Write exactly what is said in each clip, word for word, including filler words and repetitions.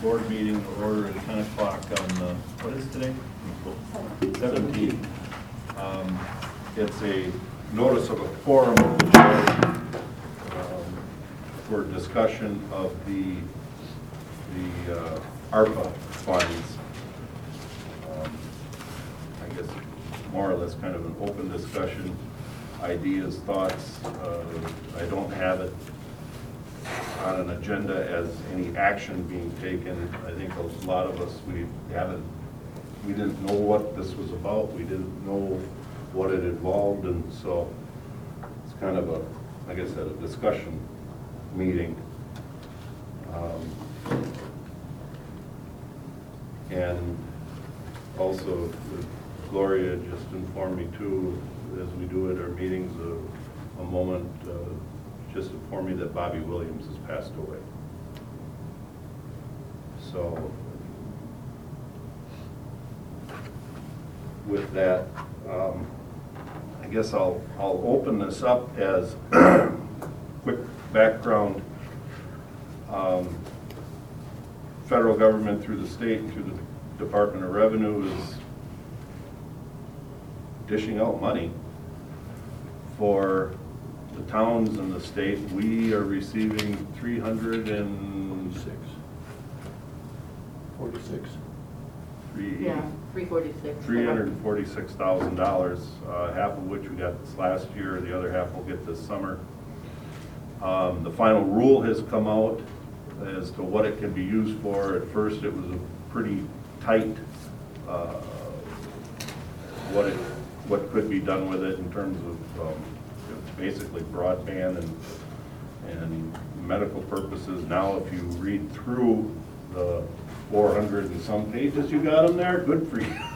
board meeting to order at ten o'clock on, uh, what is today? seventeenth. Um, It's a notice of a quorum of the board um, for discussion of the, the uh, ARPA funds. Um, I guess more or less kind of an open discussion, ideas, thoughts. Uh, I don't have it on an agenda as any action being taken. I think a lot of us, we haven't, we didn't know what this was about. We didn't know what it involved, and so it's kind of a, like I said, a discussion meeting. Um, and also, Gloria just informed me too, as we do at our meetings, a, a moment, uh, just informed me that Bobby Williams has passed away. So, with that, um, I guess I'll, I'll open this up as quick background. Um, federal government through the state and through the Department of Revenue is dishing out money for the towns in the state. We are receiving three hundred and six. Forty-six. Three, Yeah, three forty-six. three hundred and forty-six thousand dollars, uh, half of which we got this last year, the other half we'll get this summer. Um, the final rule has come out as to what it can be used for. At first, it was a pretty tight, uh, what it, what could be done with it in terms of um, basically broadband and and medical purposes. Now, if you read through the four hundred and some pages you got them there, good for you.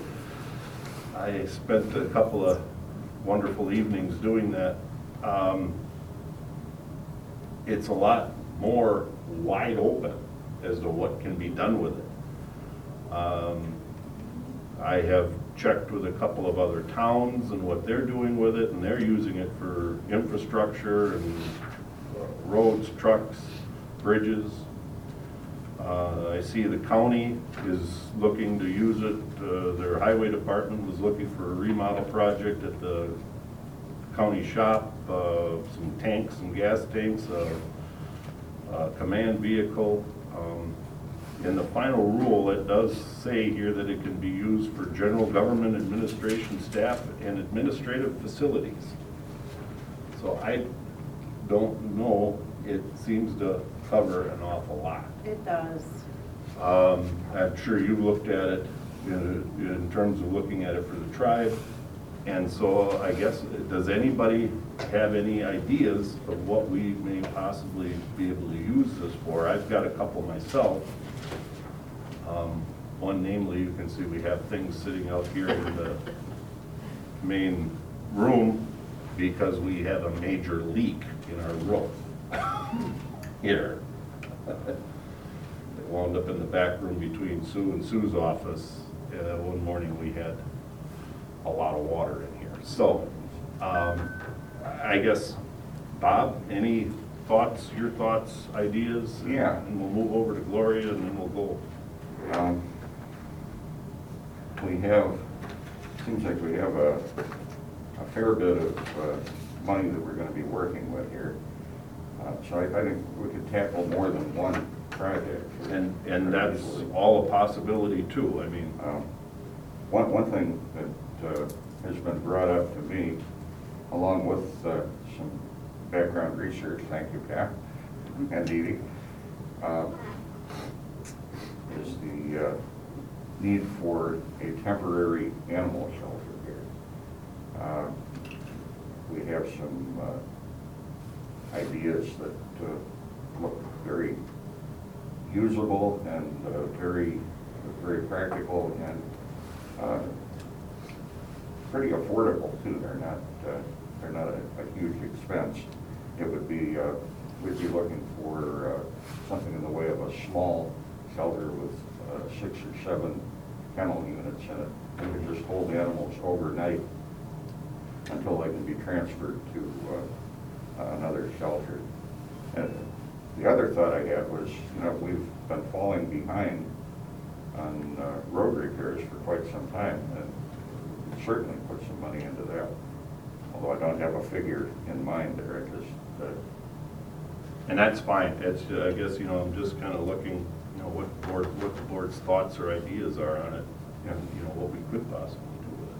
I spent a couple of wonderful evenings doing that. Um, it's a lot more wide open as to what can be done with it. Um, I have checked with a couple of other towns and what they're doing with it, and they're using it for infrastructure and uh, roads, trucks, bridges. Uh, I see the county is looking to use it. Uh, their highway department was looking for a remodel project at the county shop, uh, some tanks, some gas tanks, uh, uh, command vehicle. Um, in the final rule, it does say here that it can be used for general government administration staff and administrative facilities. So I don't know, it seems to cover an awful lot. It does. Um, I'm sure you've looked at it in, in terms of looking at it for the tribe. And so I guess, does anybody have any ideas of what we may possibly be able to use this for? I've got a couple myself. Um, one namely, you can see we have things sitting out here in the main room because we have a major leak in our roof here. It wound up in the back room between Sue and Sue's office. Uh, one morning we had a lot of water in here. So, um, I guess, Bob, any thoughts, your thoughts, ideas? Yeah. And we'll move over to Gloria and then we'll go. Um, we have, seems like we have a, a fair bit of uh, money that we're going to be working with here. Uh, so I, I think we could tackle more than one project. And, and that's all a possibility too. I mean, Um, one, one thing that uh, has been brought up to me, along with uh, some background research, thank you, Pat and Dee Dee, uh, is the uh, need for a temporary animal shelter here. Uh, we have some uh, ideas that uh, look very usable and uh, very, very practical and uh, pretty affordable too. They're not, uh, they're not a, a huge expense. It would be, uh, we'd be looking for uh, something in the way of a small shelter with uh, six or seven kennel units in it. We could just hold the animals overnight until they can be transferred to uh, another shelter. And the other thought I had was, you know, we've been falling behind on uh, road repairs for quite some time, and certainly put some money into that. Although I don't have a figure in mind there, I just, uh, And that's fine, it's, uh, I guess, you know, I'm just kind of looking, you know, what board, what the board's thoughts or ideas are on it, and, you know, what we could possibly do with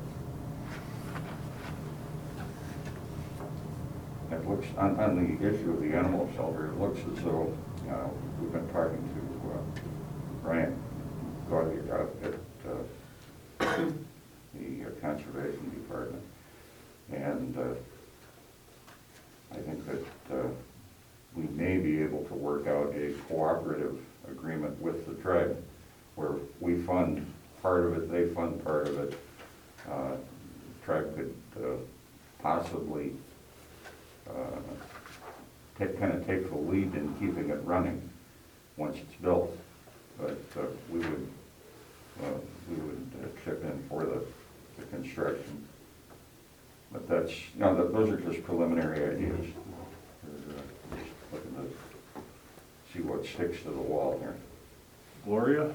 it. it looks, on, on the issue of the animal shelter, it looks as though, uh, we've been talking to uh, Brian Gaudier out at uh, the uh, Conservation Department, and uh, I think that uh, we may be able to work out a cooperative agreement with the tribe where we fund part of it, they fund part of it. Uh, the tribe could uh, possibly uh, take, kind of take the lead in keeping it running once it's built, but uh, we would uh, we would uh, chip in for the, the construction. But that's, you know, th those are just preliminary ideas. We're, uh, just looking to see what sticks to the wall here. Gloria?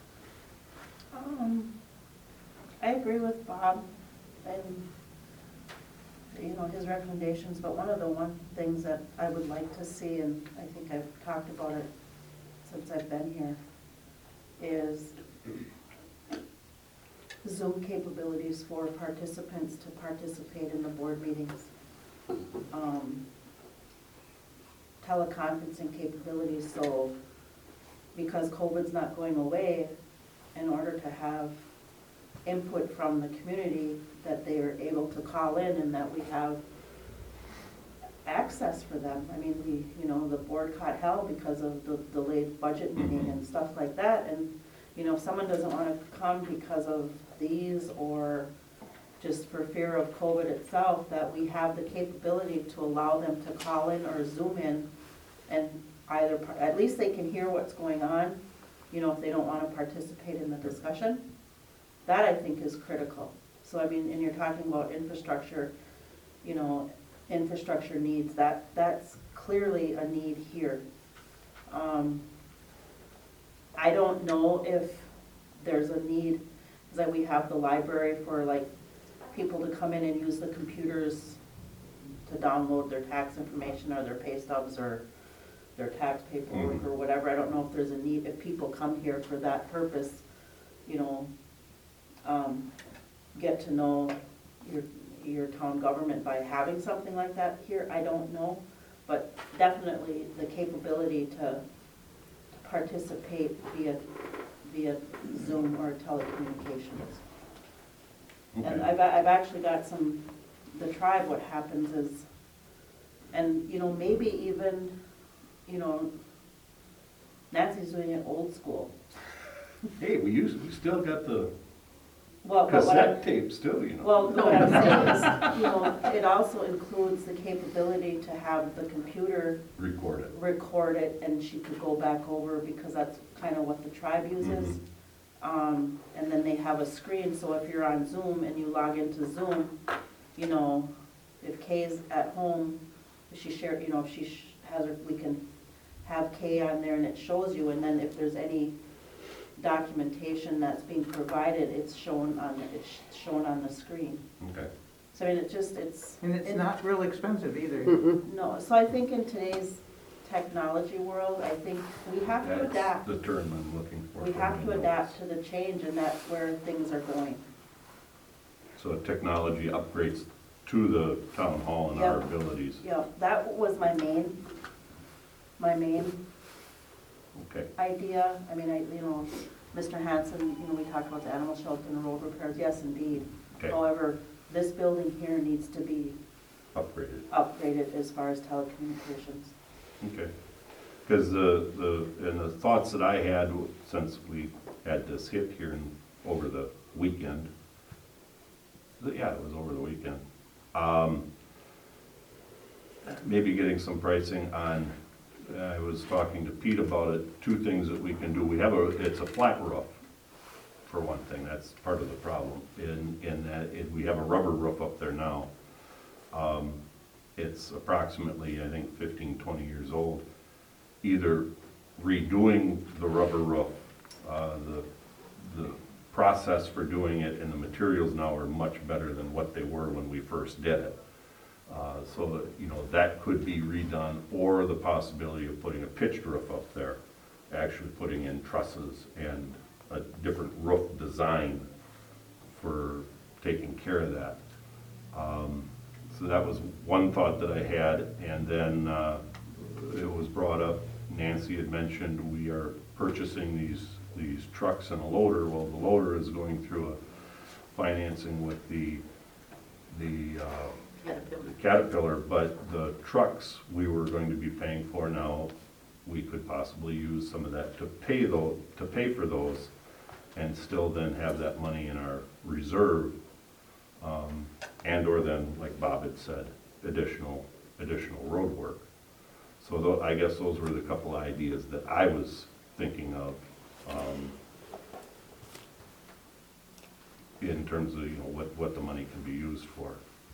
Um, I agree with Bob and, you know, his recommendations, but one of the one things that I would like to see, and I think I've talked about it since I've been here, is Zoom capabilities for participants to participate in the board meetings. Um, teleconferencing capabilities, so because COVID's not going away, in order to have input from the community, that they are able to call in and that we have access for them. I mean, we, you know, the board caught hell because of the delayed budget meeting and stuff like that, and, you know, if someone doesn't want to come because of these or just for fear of COVID itself, that we have the capability to allow them to call in or Zoom in, and either, par- at least they can hear what's going on, you know, if they don't want to participate in the discussion. That, I think, is critical. So, I mean, and you're talking about infrastructure, you know, infrastructure needs, that, that's clearly a need here. Um, I don't know if there's a need, that we have the library for like people to come in and use the computers to download their tax information or their pay stubs or their tax paperwork Mhm. or whatever. I don't know if there's a need, if people come here for that purpose, you know, um, get to know your, your town government by having something like that here. I don't know, but definitely the capability to participate via, via Zoom or telecommunications. And Okay. I've, I've actually got some, the tribe, what happens is, and, you know, maybe even, you know, Nancy's doing it old school. Hey, we use, we still got the Well, but what I'm, cassette tape still, you know. well, no, what I'm saying is, you know, it also includes the capability to have the computer Record it. record it, and she could go back over, because that's kind of what the tribe uses. Mhm. Um, and then they have a screen, so if you're on Zoom and you log into Zoom, you know, if Kay's at home, if she share, you know, if she sh- has her, we can have Kay on there and it shows you, and then if there's any documentation that's being provided, it's shown on, it's shown on the screen. Okay. So I mean, it just, it's. And it's it- not real expensive either. No, so I think in today's technology world, I think we have to That's adapt. the term I'm looking for. We for have to my adapt to the change, and that's where things are going. notes. So technology upgrades to the town hall and our Yep. abilities. Yeah, that was my main, my main Okay. idea. I mean, I, you know, Mister Hanson, you know, we talked about the animal shelter and the road repairs, yes, indeed. Okay. However, this building here needs to be Upgraded. upgraded as far as telecommunications. Okay. Because the, the, and the thoughts that I had, since we had this hit here in, over the weekend, the- yeah, it was over the weekend, um, maybe getting some pricing on, I was talking to Pete about it, two things that we can do. We have a, it's a flat roof, for one thing, that's part of the problem, in, in that it, we have a rubber roof up there now. Um, It's approximately, I think, fifteen, twenty years old. either redoing the rubber roof, uh, the, the process for doing it and the materials now are much better than what they were when we first did it. Uh, So that, you know, that could be redone, or the possibility of putting a pitched roof up there, actually putting in trusses and a different roof design for taking care of that. Um, So that was one thought that I had, and then uh, it was brought up, Nancy had mentioned, we are purchasing these, these trucks and a loader. Well, the loader is going through a financing with the, the uh, Caterpillar. the Caterpillar, but the trucks we were going to be paying for now, we could possibly use some of that to pay those, to pay for those, and still then have that money in our reserve. Um, and or then, like Bob had said, additional, additional road work. So tho- I guess those were the couple ideas that I was thinking of, um, in terms of, you know, what, what the money can be used for.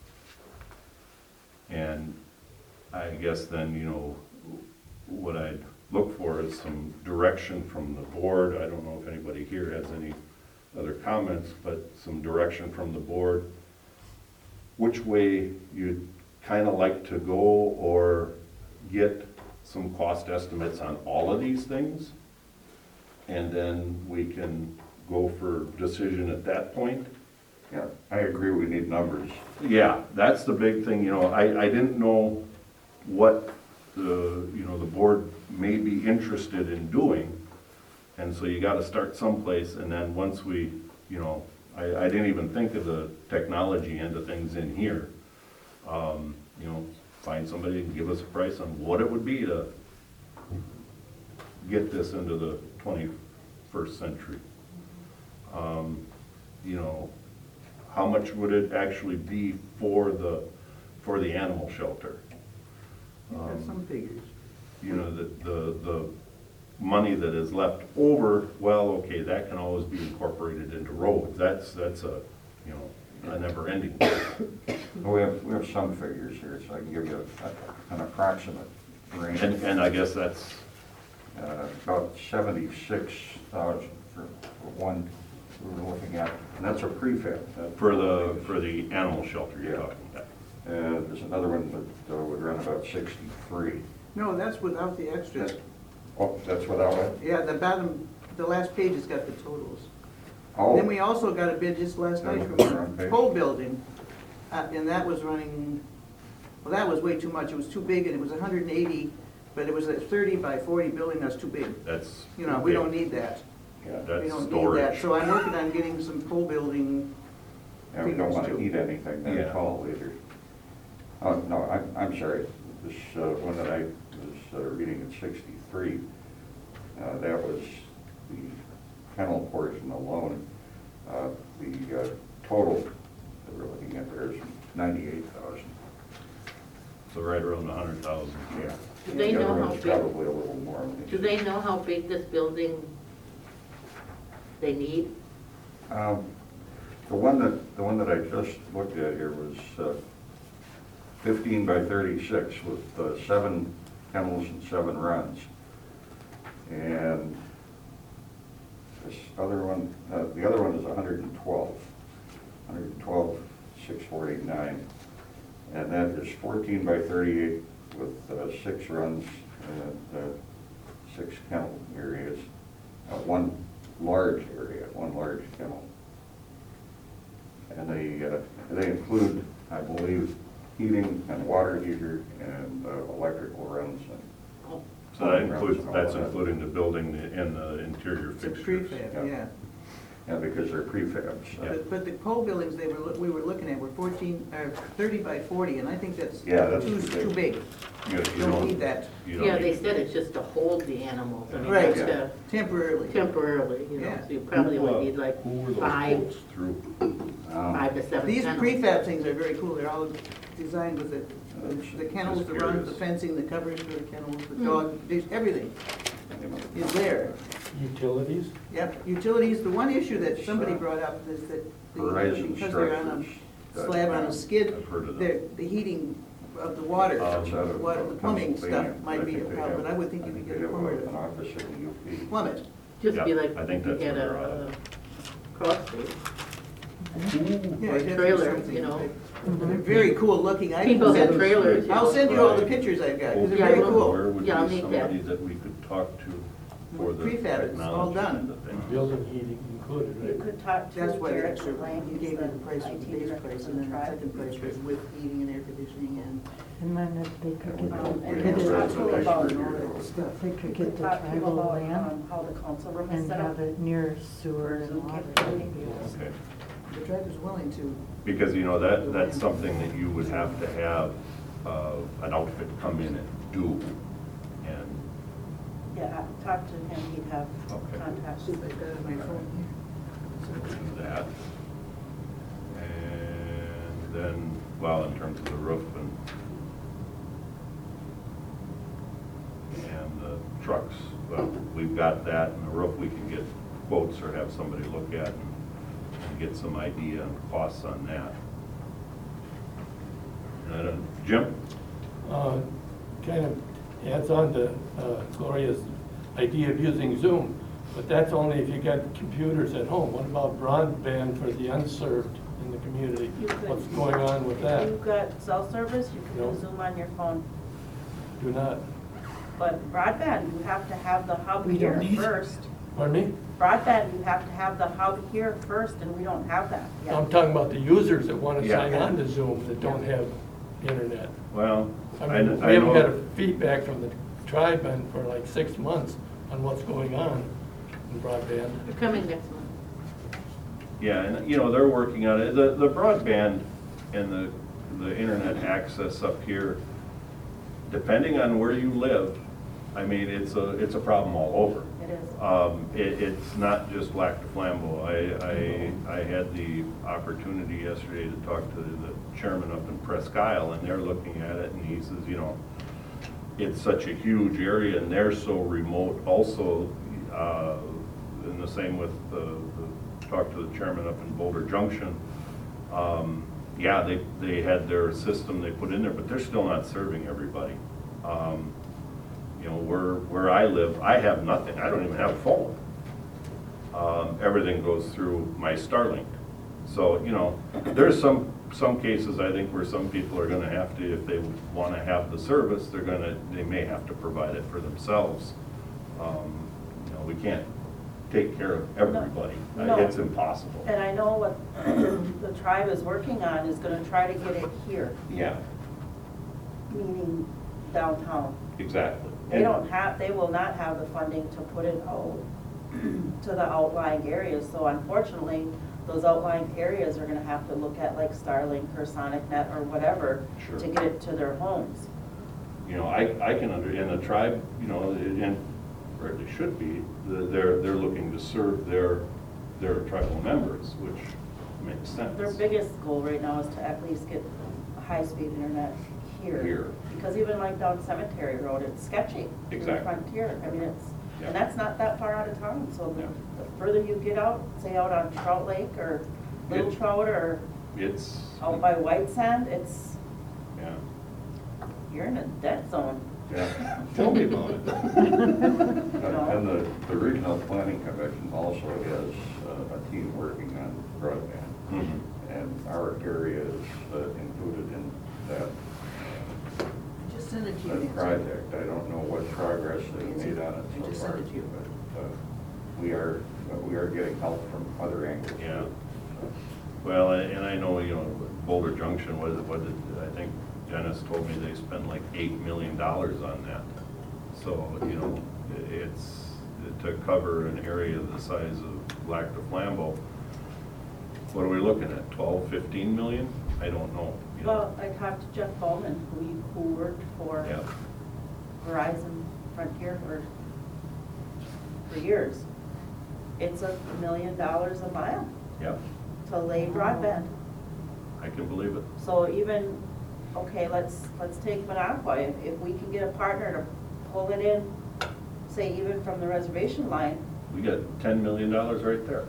And I guess then, you know, what I'd look for is some direction from the board. I don't know if anybody here has any other comments, but some direction from the board. Which way you'd kind of like to go, or get some cost estimates on all of these things. And then we can go for decision at that point. Yeah, I agree, we need numbers. Yeah, that's the big thing, you know, I, I didn't know what the, you know, the board may be interested in doing. And so you gotta start someplace, and then once we, you know, I, I didn't even think of the technology end of things in here. Um, you know, find somebody and give us a price on what it would be to get this into the twenty-first century. Um, you know, how much would it actually be for the, for the animal shelter? Got some figures. You know, the, the, the money that is left over, well, okay, that can always be incorporated into roads. That's, that's a, you know, a never ending. We have, we have some figures here, so I can give you a- an approximate range. And, and I guess that's, Uh, About seventy-six thousand for for one we were looking at, and that's a prefab. That- for the, for the animal shelter you're Yeah. talking about. Uh, There's another one that uh, would run about sixty-three. No, that's without the extras. Oh, that's without it? Yeah, the bottom, the last page has got the totals. Oh, Then we also got a bid just last night That was the wrong from page. Pole Building, uh, and that was running, well, that was way too much. It was too big, and it was hundred and eighty, but it was a thirty by forty building, that's too big. That's. You know, we don't need that. yeah. We That's don't need that. storage. So I'm working on getting some pole building. And we don't want to figures, too. eat anything that Yeah. tall either. Oh, no, I'm, I'm sorry. This uh, one that I was uh, reading at sixty-three, uh, that was the kennel portion alone. Uh, The uh, total that we're looking at there is ninety-eight thousand. So right around a hundred thousand. Yeah. Do they The other know how one's big- Probably a little more. Do they know how big this building they need? Um, The one that, the one that I just looked at here was uh, fifteen by thirty-six with uh, seven kennels and seven runs. And this other one, uh, the other one is one hundred twelve, one hundred twelve, six forty-nine. And that is fourteen by thirty-eight with uh, six runs and uh, six kennel areas. Uh, One large area, one large kennel. And they, uh, they include, I believe, heating and water heater and uh, electrical runs and. Oh, So that includes, that's including the building and the interior It's a fixtures. prefab, Yeah. yeah. Yeah, because they're prefabs. Yeah. But, but the pole buildings they were, we were looking at were fourteen, uh, thirty by forty, and I think that's Yeah, that's too, too big. too big. You you Don't need that you don't Yeah, they need- said it's just to hold the animals, I mean, Right. that's to temporarily. temporarily, you know, Yeah. so you probably Who, uh, would need like Who were those five, quotes through? Um, five to seven These kennels. prefab things are very cool, they're all designed with the, Just- the kennels, just the runs, the curious. fencing, the coverage for the kennels, the Mm. dog, there's everything is there. Utilities? Yep, utilities, the one issue that somebody brought up is that the- Horizon because they're on structures. a slab on a skid, I've heard of the, that. the heating of the water, Um, Outside of, water, uh, the plumbing stuff Pennsylvania, might I be a think they problem, have- but I would think you I could they get a have plumber An to office in the U P. plumb it. Just be Yeah, like, I think you that's had where a, they're at. a cross street. Yeah, Or it has trailer, something. you know. They're very cool looking. I can People have send- trailers. you I'll know. send you all the Right. pictures I've got, because they're Yeah, very well- cool. Where would Yeah, I'll be need somebody that. that we could talk to for the Prefab, it's all technology done. end of things? Building heating included, You right? could talk to That's why Garrett extra, Lang, he he's gave me the the price I for the T base director price, for and the then the tribe. second price was with heating and air conditioning and. And then if they could get Um, and the, then get talk it, to him about, if they could get the talk to him tribal about, land um, how the council room is and set up. have it near sewer and Zoom water. capability. that'd be awesome. Okay. The tribe is willing to, Because, you know, that, that's something that you would have to have, uh, an outfit come in and do. And, Yeah, I- talk to him, he'd have Okay. contacts. see if I've got it on my phone here. so we'll do that. And then, well, in terms of the roof and, and the trucks, well, we've got that, and the roof we can get quotes or have somebody look at and and get some idea on costs on that. And I don't, Jim? Uh, Kind of adds on to uh, Gloria's idea of using Zoom, but that's only if you got computers at home. What about broadband for the unserved in the community? You could- What's going on with If that? you've got cell service, you can No. do Zoom on your phone. Do not, But broadband, you have to have the hub We here don't need it. first. pardon me? Broadband, you have to have the hub here first, and we don't have that yet. I'm talking about the users that want to Yeah. sign on to Zoom that don't have internet. Well, I I mean, we I haven't got a know, feedback from the tribe and for like six months on what's going on in broadband. They're coming next month. yeah, and, you know, they're working on it. The, the broadband and the, the internet access up here, depending on where you live, I mean, it's a, it's a problem all over. It is. Um, it, it's not just Lac du Flambeau. I, I, I had the opportunity yesterday to talk to the chairman up in Presque Isle, and they're looking at it, and he says, you know, it's such a huge area, and they're so remote also, uh, and the same with the, the, talk to the chairman up in Boulder Junction. Um, yeah, they, they had their system they put in there, but they're still not serving everybody. Um, You know, where, where I live, I have nothing, I don't even have a phone. Um, everything goes through my Starlink. So, you know, there's some, some cases, I think, where some people are gonna have to, if they wanna have the service, they're gonna, they may have to provide it for themselves. Um, You know, we can't take care of everybody. Uh, No. It's impossible. And I know what the tribe is working on is gonna try to get it here, Yeah, meaning downtown. exactly. They don't have, they will not have the funding to put it out to the outlying areas, so unfortunately, those outlying areas are gonna have to look at like Starlink or SonicNet or whatever Sure. to get it to their homes. You know, I, I can under, and the tribe, you know, and, or they should be, they're, they're looking to serve their, their tribal members, which makes sense. Their biggest goal right now is to at least get high-speed internet here. Here. Because even like down Cemetery Road, it's sketchy. to the Exactly. Frontier, I mean, it's, Yeah. and that's not that far out of town, so Yeah. the the further you get out, say out on Trout Lake or Little It- Trout or It's, out by White Sand, it's, yeah, you're in a dead zone. yeah, tell me about it. And the, the Regional Planning Commission also has uh, a team working on broadband. Mhm. And our area is uh, included in that, I just sent it to you. that Nancy. project. I don't know what progress they've made on it I just so far. sent it to you. But uh, we are, we are getting help from other angles. Yeah. Well, and and I know, you know, Boulder Junction, was, what did, I think Dennis told me they spent like eight million dollars on that. So, you know, i- it's, to cover an area the size of Lac du Flambeau, what are we looking at, twelve, fifteen million? I don't know. you know. Well, I talked to Jeff Bowman, who, who worked for Yeah, Verizon Frontier for, for years. It's a million dollars a mile yeah, to lay broadband. I can believe it. So even, okay, let's, let's take Minocqua, if, if we can get a partner to pull it in, say even from the reservation line. We got ten million dollars right there.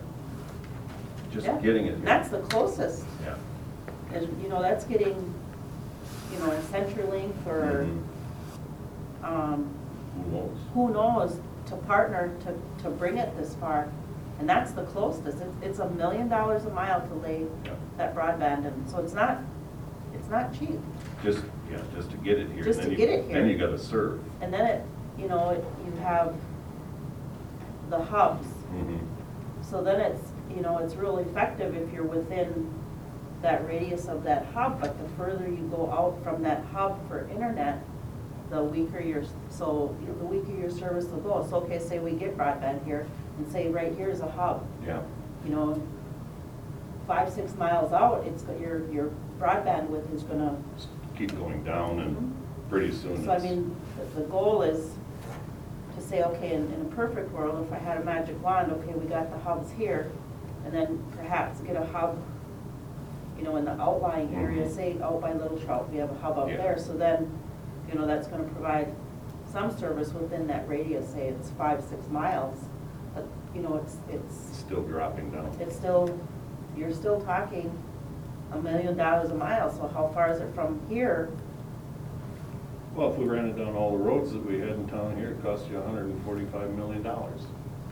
Just yeah, getting it here. That's the closest, Yeah, and, you know, that's getting you know, a CenturyLink or, Mhm. um, Who knows? who knows, to partner to, to bring it this far. And that's the closest, it's, it's a million dollars a mile to lay Yeah. that broadband in, so it's not, it's not cheap. Just, yeah, just to get it here. Just then to you- get it here. Then you gotta serve. And then it, you know, it- you have the hubs, Mhm. so then it's, you know, it's real effective if you're within that radius of that hub, but the further you go out from that hub for internet, the weaker your, so the weaker your service will go. So, okay, say we get broadband here, and say right here's a hub, Yeah. you know, five, six miles out, it's, got- your, your broadband width is gonna, Just keep going down and pretty soon so I it's. mean, the, the goal is to say, okay, in, in a perfect world, if I had a magic wand, okay, we got the hubs here, and then perhaps get a hub, you know, in the outlying area, Mhm. say out by Little Trout, we have a hub out Yeah. there, so then, you know, that's gonna provide some service within that radius, say it's five, six miles, but, you know, it's, It's it's, still dropping down. it's still, you're still talking a million dollars a mile, so how far is it from here? Well, if we ran it down all the roads that we had in town here, it'd cost you hundred and forty-five million dollars.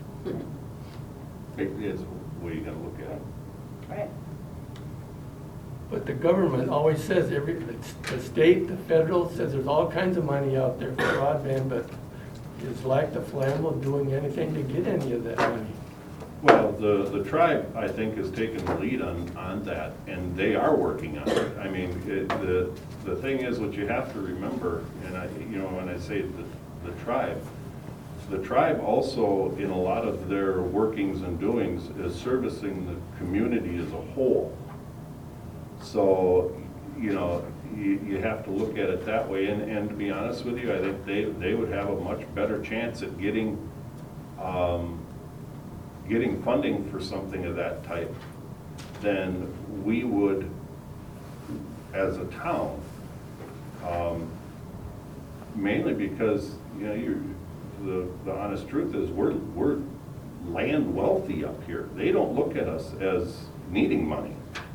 It's the way you gotta look at it. Right. But the government always says, every, the state, the federal, says there's all kinds of money out there for broadband, but it's like the flammable of doing anything to get any of that money. Well, the, the tribe, I think, has taken the lead on, on that, and they are working on it. I mean, it, the, the thing is, what you have to remember, and I, you know, when I say the, the tribe, the tribe also, in a lot of their workings and doings, is servicing the community as a whole. So, you know, you, you have to look at it that way, and, and to be honest with you, I think they, they would have a much better chance at getting, um, getting funding for something of that type than we would as a town. Um, Mainly because, you know, you're, the, the honest truth is, we're, we're land wealthy up here. They don't look at us as needing money.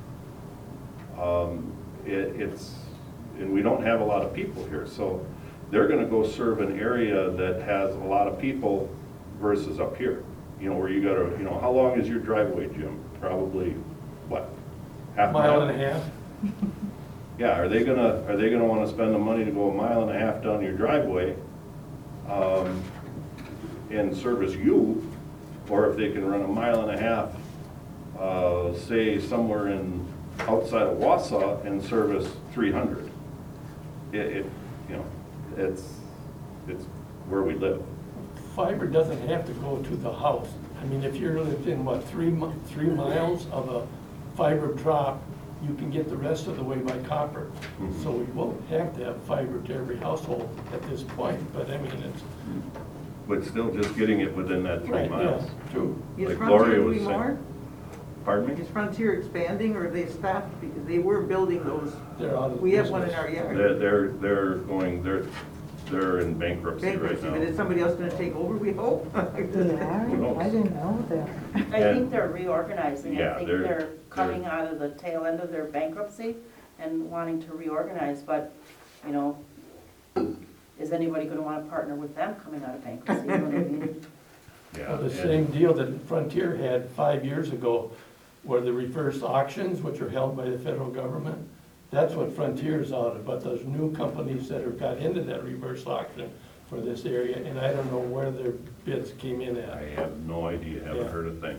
Um, it, it's, and we don't have a lot of people here, so they're gonna go serve an area that has a lot of people versus up here. You know, where you gotta, you know, how long is your driveway, Jim? Probably, what, half a mile? Mile and a half. Yeah, are they gonna, are they gonna wanna spend the money to go a mile and a half down your driveway, um, and service you, or if they can run a mile and a half, uh, say somewhere in, outside of Wausau and service three hundred? It, it, you know, it's, it's where we live. Fiber doesn't have to go to the house. I mean, if you're within, what, three mi, three miles of a fiber drop, you can get the rest of the way by copper. Mhm. So we won't have to have fiber to every household at this point, but I mean, it's. But still just getting it within that three Right, miles. yeah, true. Is Like Frontier Gloria was doing saying. more? Pardon me? Is Frontier expanding, or have they stopped, because they were building those, They're out of we have one in business. our yard. They're, they're, they're going, they're, they're in bankruptcy right Bankruptcy, but is now. somebody else gonna take over, we hope? They Who are? knows? I didn't know that. I And- think they're reorganizing. Yeah, I think they're- they're coming they're- out of the tail end of their bankruptcy and wanting to reorganize, but, you know, is anybody gonna wanna partner with them coming out of bankruptcy, you know what I mean? Yeah, Well, the and- same deal that Frontier had five years ago, where the reverse auctions, which are held by the federal government, that's what Frontier's out of, but those new companies that have got into that reverse auction for this area, and I don't know where their bids came in I at. have no idea, haven't Yeah. heard a thing.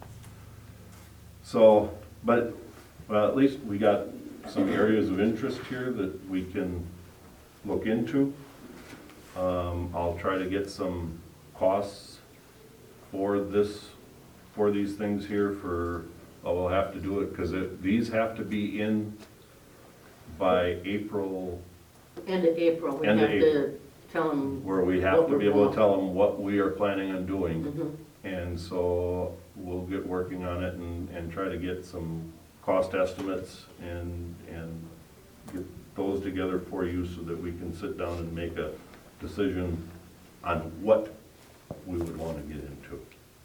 So, but, well, at least we got some areas of interest here that we can look into. Um, I'll try to get some costs for this, for these things here for, well, we'll have to do it, because these have to be in by April, End of April, we have End of to tell them. where we have to be able to tell them what we are planning on doing. Mhm. And so we'll get working on it and, and try to get some cost estimates and, and get those together for you so that we can sit down and make a decision on what we would want to get into.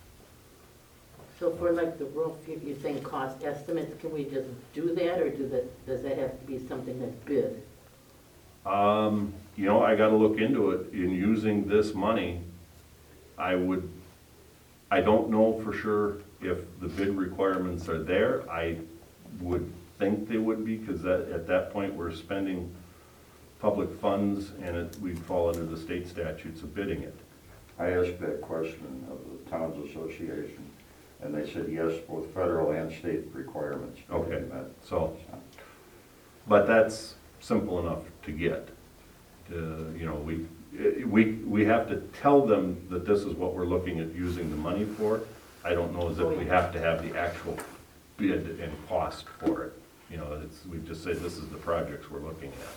So for like the roof, you- you're saying cost estimates, can we just do that, or do that, does that have to be something that's bid? Um, you know, I gotta look into it. In using this money, I would, I don't know for sure if the bid requirements are there. I would think they would be, because that, at that point, we're spending public funds and it, we'd fall under the state statutes of bidding it. I asked that question of the Towns Association, and they said yes, both federal and state requirements. have been Okay, met. so, but that's simple enough to get. Uh, You know, we, we, we have to tell them that this is what we're looking at using the money for. I don't know as if we have to have the actual bid and cost for it. You know, it's, we just say this is the projects we're looking at.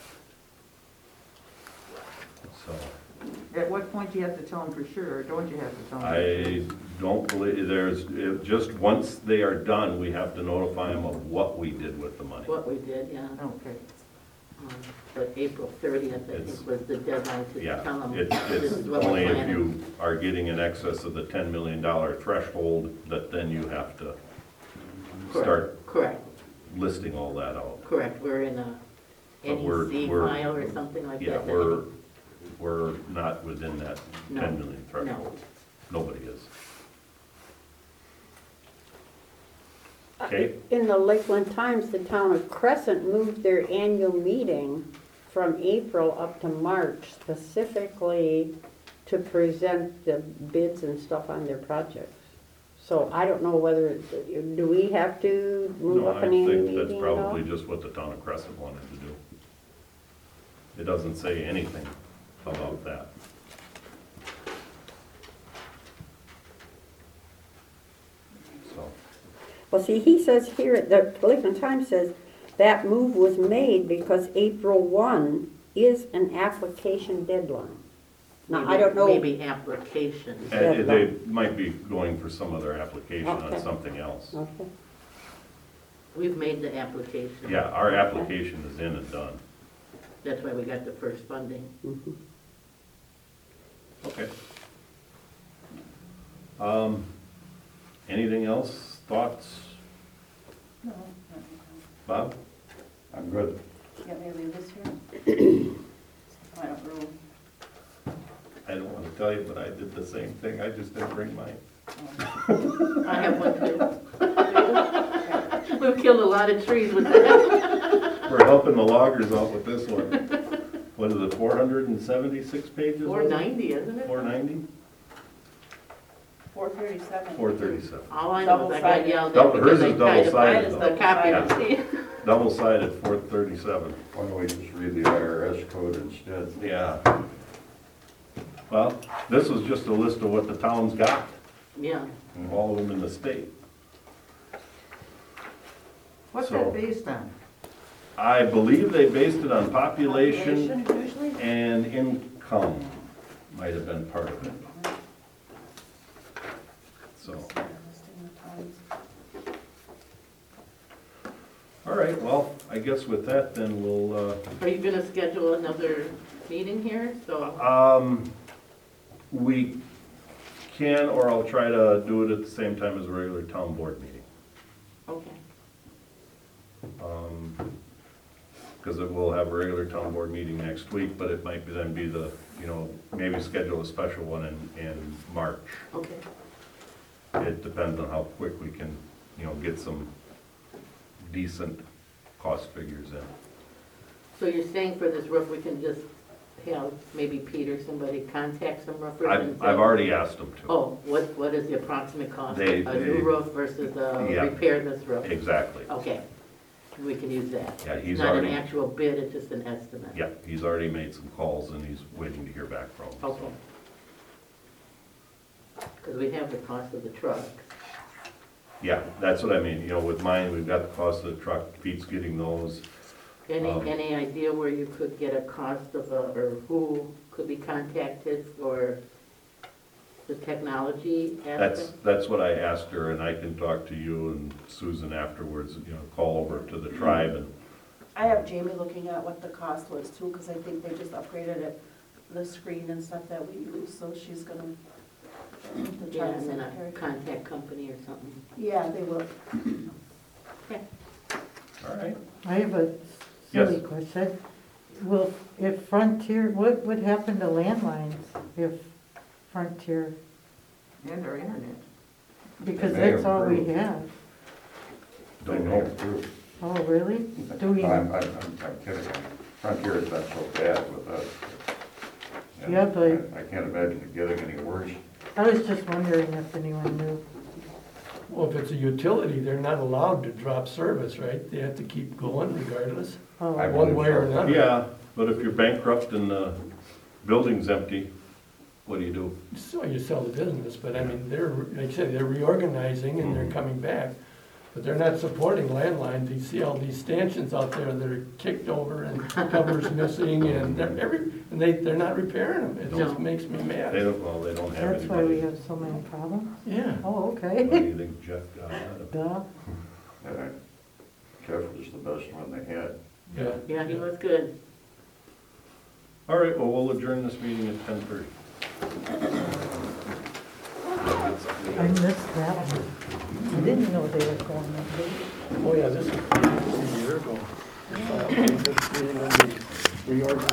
So, At what point do you have to tell them for sure, or don't you have to tell them? I don't believe, there's, it- just once they are done, we have to notify them of what we did with the money. What we did, yeah. Okay. Um, But April thirtieth, I It's- think, was the deadline to Yeah, tell them. it's, this it's is what we're only if planning. you are getting in excess of the ten million dollar threshold that then you have to Correct, start Correct, listing all that out. correct, we're in a But we're- N E C we're- file or something like that. Yeah, that- we're, we're not within that No, ten million threshold. Nobody is. Okay, In the Lakeland Times, the town of Crescent moved their annual meeting from April up to March specifically to present the bids and stuff on their projects. So I don't know whether, do we have to move no, up I an annual think meeting that's at probably all? just what the town of Crescent wanted to do. It doesn't say anything about that. So, Well, see, he says here, the Lakeland Times says that move was made because April first is an application deadline. Now, I maybe- don't know. Maybe application. and they might be going for some other application on Okay. something else. Okay. We've made the application. Yeah, our application is in and done. That's why we got the first funding. Mhm. Okay. Um, anything else, thoughts, No, not Bob? I'm good. right now. You want me to leave this here? I don't know. I don't wanna tell you, but I did the same thing, I just didn't bring mine. I have one too. We've killed a lot of trees with that. We're helping the loggers out with this one. What is it, four hundred and seventy-six pages? Four ninety, isn't it? Four ninety? Four thirty-seven. Four thirty-seven. All I know is I got Double-sided. yelled at Double- because hers I is tried to double-sided, find though. the copy to see. Double-sided, four thirty-seven. Why don't we just read the I R S code instead? Yeah. Well, this was just a list of what the towns got, Yeah, all of them in the state. What's So- that based on? I believe they based it on population Population usually? and income, might have been part of it. So, all right, well, I guess with that, then we'll, uh, are you gonna schedule another meeting here? So, um, we can, or I'll try to do it at the same time as a regular town board meeting. okay, Um, Because it will have a regular town board meeting next week, but it might be then be the, you know, maybe schedule a special one in, in March. okay. It depends on how quick we can, you know, get some decent cost figures in. So you're saying for this roof, we can just have maybe Pete or somebody contact some roofers? and I've, say, I've already asked them to. Oh, what, what is the approximate cost? They- A they- new roof versus a Yeah. repair this roof? Exactly. Okay, we can use that. Yeah, he's Not an already- actual bid, it's just an estimate. Yeah, he's already made some calls and he's waiting to hear back from them. so. Okay. Because we have the cost of the truck. Yeah, that's what I mean, you know, with mine, we've got the cost of the truck, Pete's getting those. Any, Um, any idea where you could get a cost of a, or who could be contacted for the technology That's, aspect? that's what I asked her, and I can talk to you and Susan afterwards, you know, call over to the tribe and, I have Jamie looking at what the cost was too, because I think they just upgraded it, the screen and stuff that we use, so she's gonna. the Yeah, tribe and then a secretary. contact company or something. Yeah, they will. all right. I have a silly Yes. question. Well, if Frontier, what would happen to landlines if Frontier, And our internet. because They may that's all we improve. have. They Don't may know. improve. Oh, really? Do we, I'm, I'm, I'm I'm kidding. Frontier is not so bad with us. And Yeah, but- I I can't imagine it getting any worse. I was just wondering if anyone knew. Well, if it's a utility, they're not allowed to drop service, right? They have to keep going regardless, Oh, I one way or believe so. another. Yeah, but if you're bankrupt and the building's empty, what do you do? So you sell the business, but I mean, they're, like I said, they're reorganizing and Mm-hmm. they're coming back. But they're not supporting landlines. You see all these stanchions out there that are kicked over and covers missing and they're every, and they, they're not repairing them. It just No. makes me They mad. don't, well, they don't have that's why we anybody. have so many problems? Yeah. Oh, What do okay. you think Jeff got out of it? Duh. And I- Jeff was the best one they had. Yeah. Yeah, he was good. All right, well, we'll adjourn this meeting at ten thirty. I missed that one. I didn't know they were going that big. Oh, yeah, this is a year ago. Uh, this meeting on the reorg-